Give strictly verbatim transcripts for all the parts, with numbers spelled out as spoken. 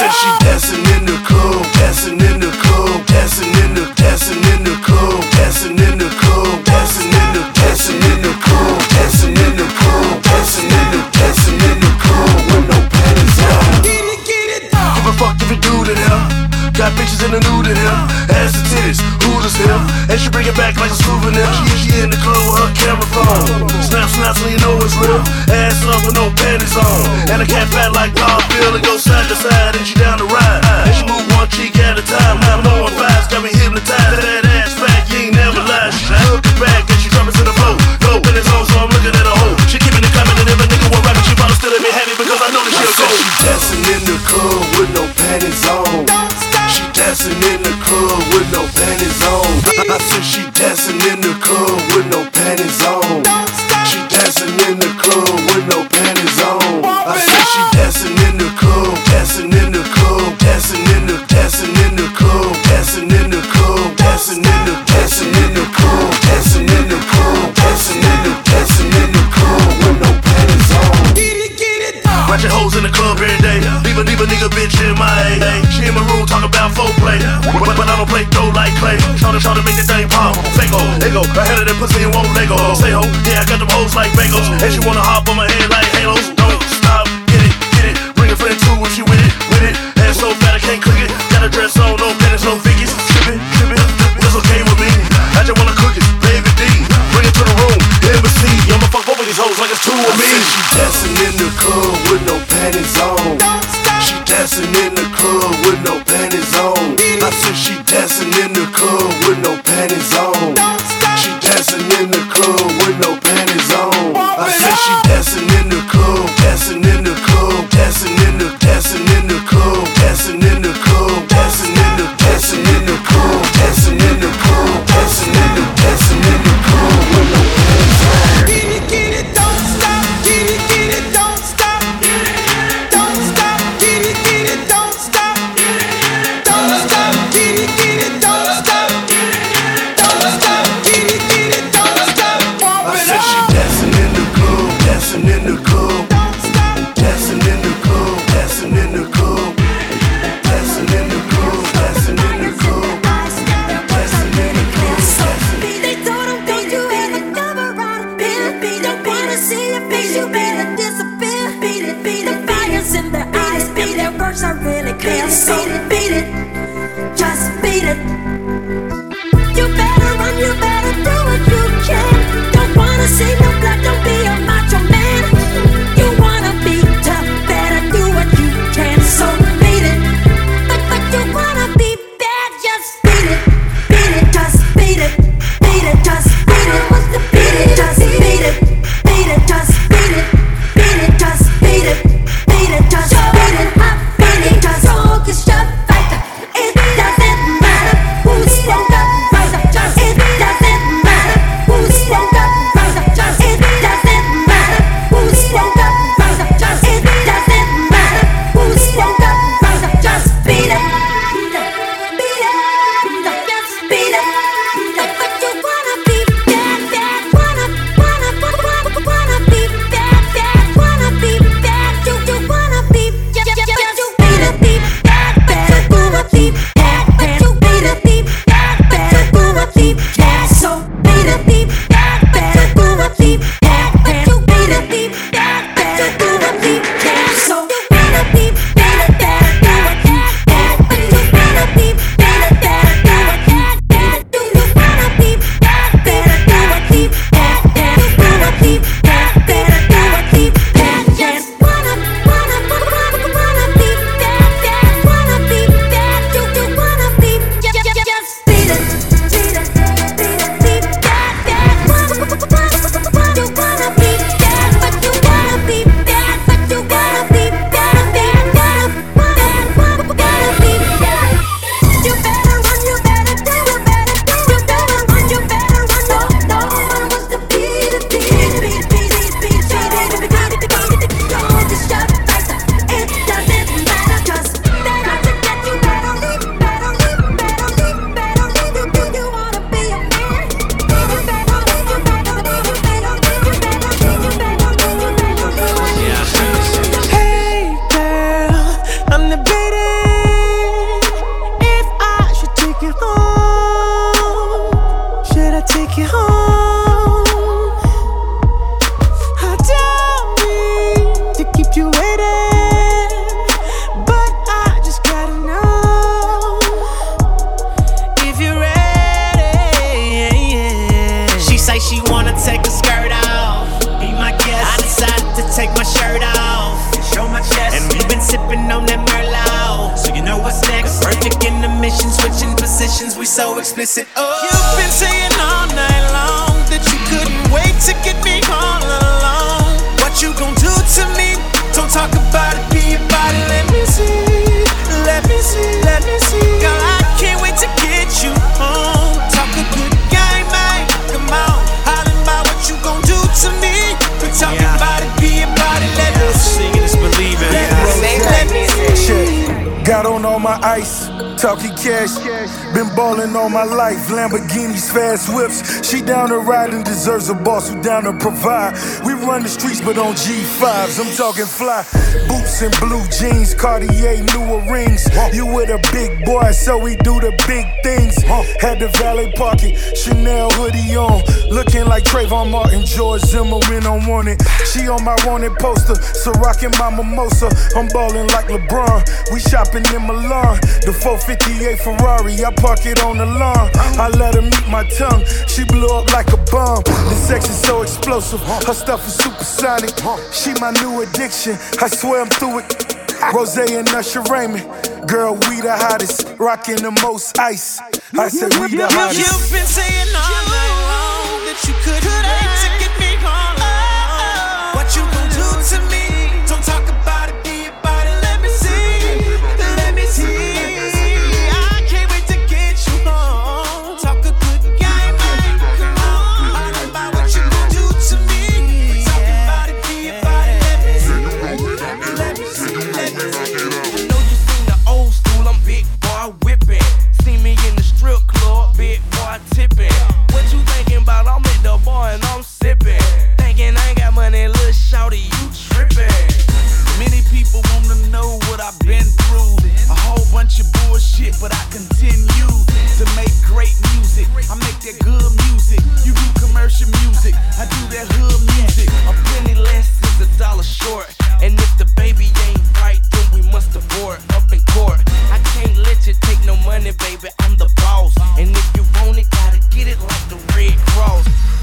said she dancing in the club, dancing in the club, dancing in the, dancing in the club, dancing in the club, dancing in the, dancing in the club, dancing in the club, dancing in the, dancing in the club with no panties on. Get it, get it, dog. Give a fuck if you do it here. Got bitches in the nude in here, ass and titties, hooters here, and she bring it back like a souvenir. She, she in the club with her camera phone. Snap, snap, so you know it's real. Ass up with no panties on, and a cat fat like Bob Bill and go side to side, and she down the ride. And she move one cheek at a time. Now blowing vibes got me hypnotized. That ass fat, you ain't never lied. She looking back and she dropping to the floor. No panties on, so I'm looking at her hoe. She keeping it coming, and if a nigga want rapping, she probably still let me have it because I know that she'll go. She dancing in the club with no panties on. She dancing in the club with no panties on. I said she dancing in the club with no panties on. She dancing in the club with no panties on. I said she dancing in the club, dancing in the club, dancing in the, dancing in the club, dancing in the club, dancing in the, dancing in the club, dancing in the club, dancing in the, dancing in the club with no panties on. Get it, get it, dog. Ratchet hoes in the club every day. Leave a, leave a nigga bitch in my A. She in my room talk about foreplay, but, but I don't play dough like clay. Try to, try to make this thing pop. Fago, they go. I had it in pussy and won't Lego. Say ho, yeah I got them hoes like bagels, and she wanna hop on my head like halos. Don't stop, get it, get it. Bring a friend too if she with it, with it. Ass so fat I can't click it. Got a dress on, no panties, no figures. Trip it, trip it, it's okay with me. I just wanna cook it, baby D. Bring it to the room, embassy. I'ma fuck both of these hoes like it's two of me. She dancing in the club with no panties on. She dancing in the club with no panties on. I said she dancing in the club with no panties on. She dancing in the club with no panties on. I said she dancing in the club, dancing in the club, dancing in the, dancing in the club, dancing in the club, dancing in the, dancing in the club, dancing in the club, dancing in the, dancing in the club with no panties on. Get it, get it, don't stop. Get it, get it, don't stop. Don't stop. Get it, get it, don't stop. Don't stop. Get it, get it, don't stop. Don't stop. Get it, get it, don't stop. I said she dancing in the club, dancing in the club, dancing in the club, dancing in the club, dancing in the club, dancing in the club, dancing in the club. They told him, don't you ever come around. Beat it, beat it, beat it, see your face, you better disappear. Beat it, beat it, fires in the eyes. Beat it, words are really clear. So beat it, just beat it. You better run, you better do what you can. Don't wanna see no blood, don't be a macho man. You wanna be tough, better do what you can. So beat it, but but you wanna be bad, just beat it, beat it, just beat it, beat it, just beat it. What's the beat it? Just beat it, beat it, just beat it, beat it, just beat it, beat it, just beat it, beat it, just focus, just. conversations, we so explicit. Oh, you've been saying all night long that you couldn't wait to get me all alone. What you gon' do to me? Don't talk about it, be about it. Let me see, let me see, let me see. Girl, I can't wait to get you home. Talk a good game, man. Come on, hollin' about what you gon' do to me. We talking yeah. about it, be about it. Let me see. Singing is believing. Let me see, let me see. Got on all my ice, talking cash. Been ballin' all my life, Lamborghinis, fast whips. She down to ride and deserves a boss who down to provide. We run the streets but on G fives, I'm talking fly. Boots and blue jeans, Cartier, newer rings. You with a big boy, so we do the big things. Had the valet pocket, Chanel hoodie on. Looking like Trayvon Martin, George Zimmerman on wanted. She on my wanted poster, so rockin' my mimosa. I'm ballin' like LeBron, we shopping in Milan. The four fifty-eight Ferrari, I park it on the lawn. I let her meet my tongue, she blew up like a bomb. The sex is so explosive, her stuff is supersonic. She my new addiction, I swear I'm through it. Rosé and Usher Raymond, girl, we the hottest, rockin' the most ice. I said we the hottest. You've been saying all night long that you couldn't wait to get me home. What you gon' do to me? Don't talk about it, be about it. Let me see, let me see. I can't wait to get you home. Talk a good game, man. Come on, all about what you gon' do to me. Talk about it, be about it. Let me see, let me see, let me see. I know you seen the old school, I'm big boy whipping. See me in the strip club, big boy tipping. What you thinking about? I'm at the bar and I'm sipping. Thinking I ain't got money, little shawty, you tripping. Many people wanna know what I've been through. A whole bunch of bullshit, but I continue to make great music. I make that good music. You do commercial music, I do that hood music. A penny less is a dollar short. And if the baby ain't right, then we must abort up in court. I can't let you take no money, baby, I'm the boss. And if you want it, gotta get it like the Red Cross.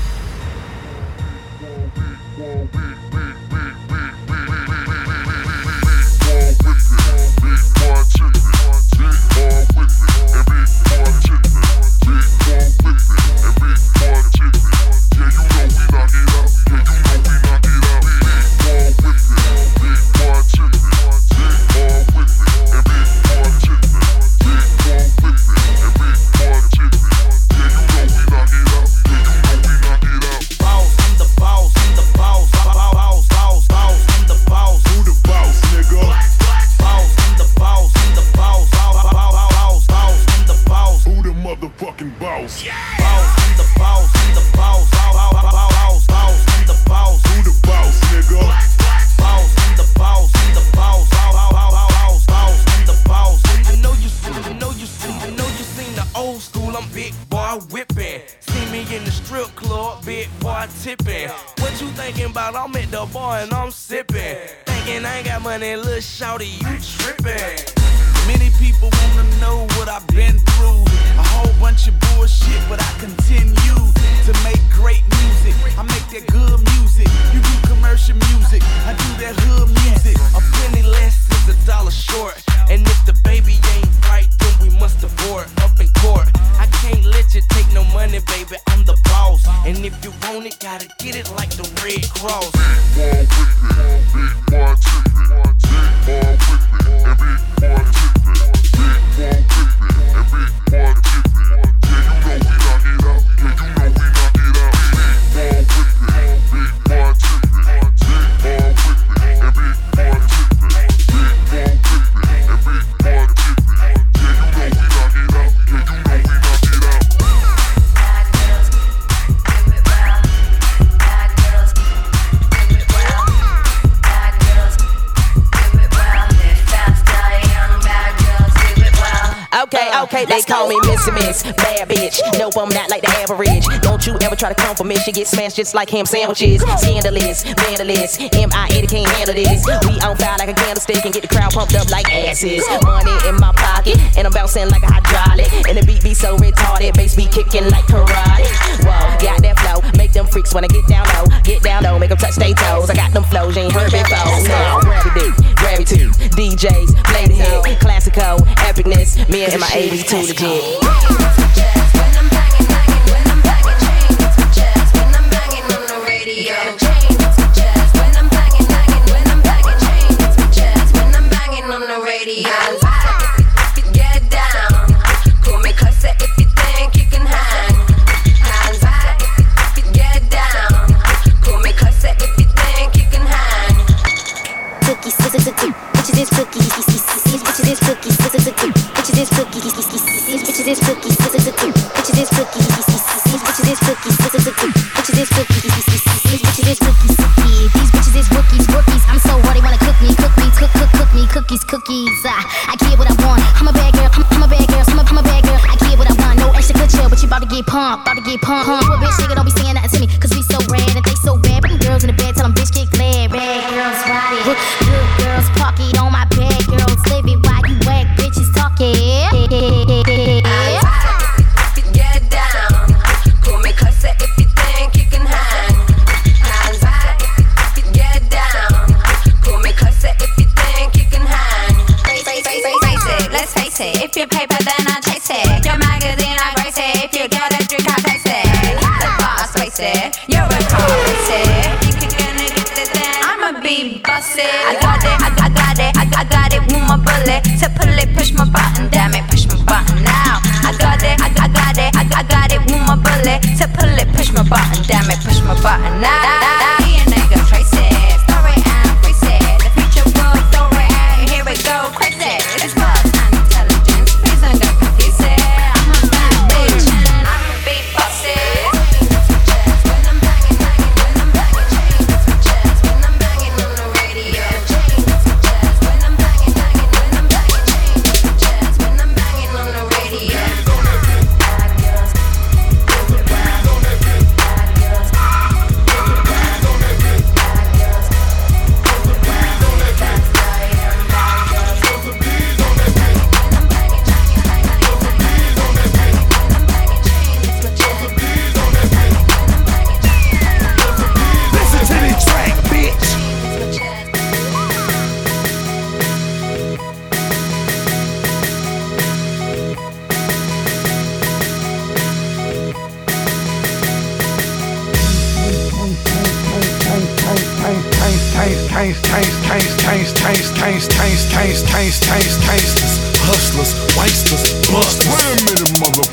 Shawty, you trippin'. Many people wanna know what I've been through. A whole bunch of bullshit, but I continue to make great music. I make that good music. You do commercial music, I do that hood music. A penny less is a dollar short. And if the baby ain't right, then we must abort up in court. I can't let you take no money, baby, I'm the boss. And if you want it, gotta get it like the Red Cross. Big boy whippin', big boy tippin', big boy whippin', and big boy tippin', big boy whippin', and big boy tippin'. Yeah, you know we knock it out. Yeah, you know we knock it out. Big boy whippin', big boy tippin', big boy whippin', and big boy tippin', big boy whippin', and big boy tippin'. Yeah, you know we knock it out. Yeah, you know we knock it out. Bad girls, do it well. Bad girls, do it well. Bad girls, do it well. Live fast, die young. Bad girls, do it well. Okay, okay, they call me Missy Miss, bad bitch. Nope, I'm not like the average. Don't you ever try to come for me, she get smashed just like ham sandwiches. Scandalous, vandalous, M I A can't handle this. We on fire like a candlestick and get the crowd pumped up like asses. Money in my pocket, and I'm bouncing like a hydraulic. And the beat be so retarded, bass be kicking like karate. Whoa, got that flow, make them freaks wanna get down low. Get down low, make them touch their toes. I got them flows, you ain't heard before. Now, grab it, grab it too. D Js, play the hit, classico, epic this. Me and M I A, we too legit. Hustlers, wasters, busters. Wait a minute, mother.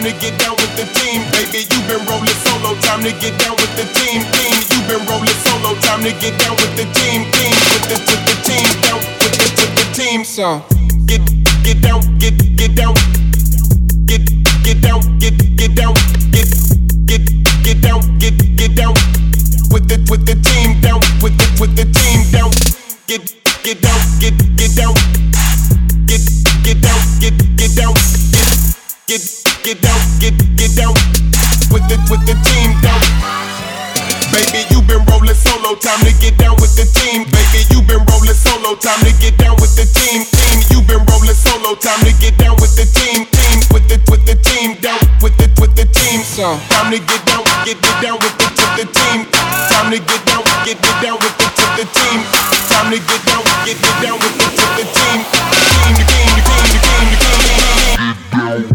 time to get down with the team. Baby, you been rolling solo, time to get down with the team. Team, you been rolling solo, time to get down with the team. Team, with the with the team, down with the with the team. So get get down, get get down, get get down, get get down, get get get down, get get down with the with the team, down with the with the team, down. Get get down, get get down, get get down, get get down, get get get down, get get down with the with the team, down. Baby, you been rolling solo, time to get down with the team. Baby, you been rolling solo, time to get down with the team. Team, you been rolling solo, time to get down with the team. Team, with the with the team, down with the with the team. So time to get down, get get down with the with the team. Time to get down, get get down with the with the team. Time to get down, get get down with the with the team. Team, the team, the team, the team, the team.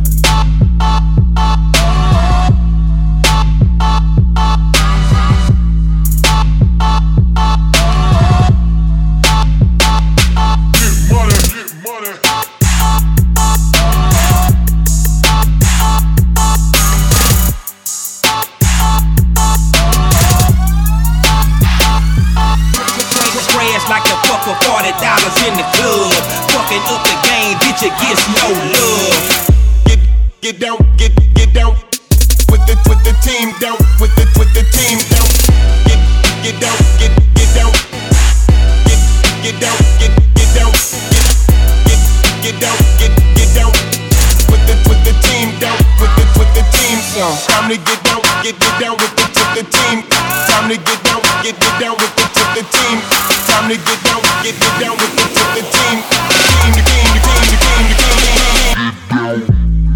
Like the fuck for forty dollars in the club. Fucking up the game, bitch, it gets no love. Get get down, get get down with the with the team, down with the with the team, down. Get get down, get get down, get get down, get get down, get get get down, get get down with the with the team, down with the with the team. So time to get down, get get down with the with the team. Time to get down, get get down with the with the team. Time to get down, get get down with the with the team. Team, the team, the team, the team, the team.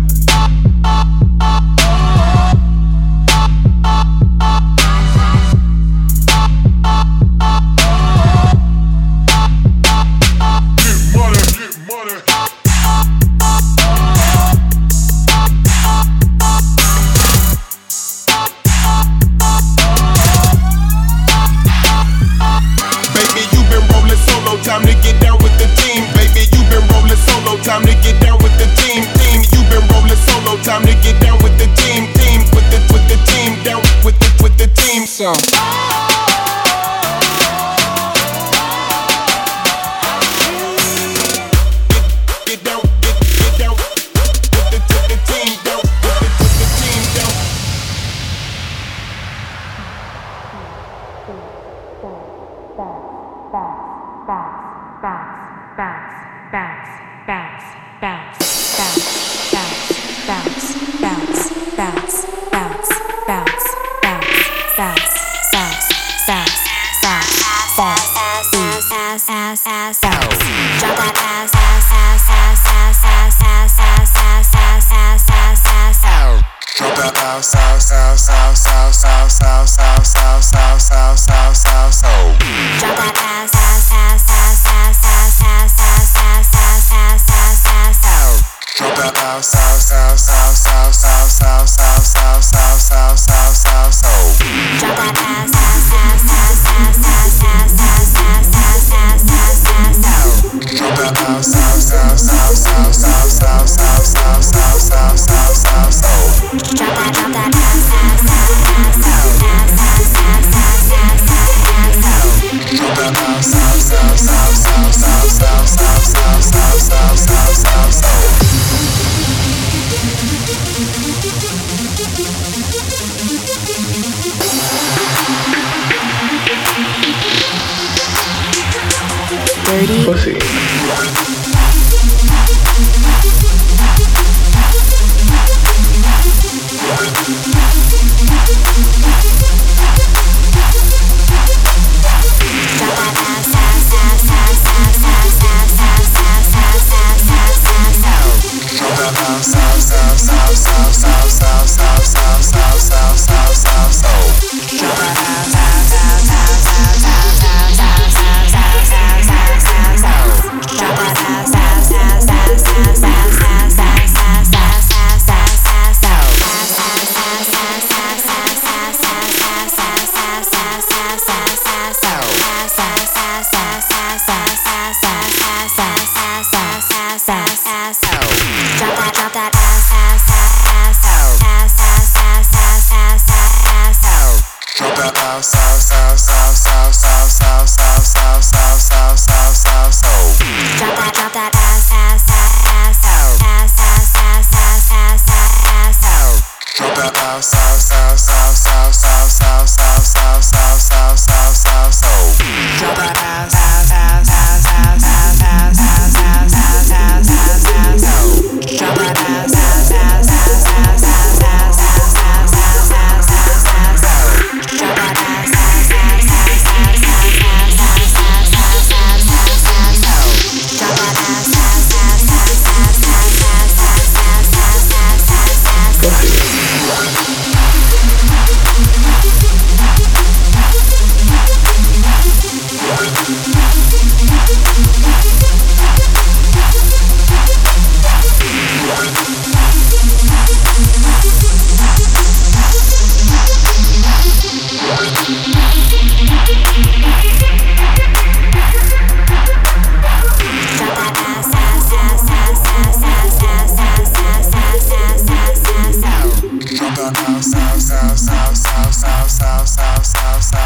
Time to get down with the team, baby. You been rolling solo. Time to get down with the team, team. You been rolling solo. Time to get down with the team, team. With the with the team, down with the with the team. So. Get, get down, get get down with the with the team, down with the with the team, down. Dirty Pussy. south, south, south, south, south, south, south, south, south, south.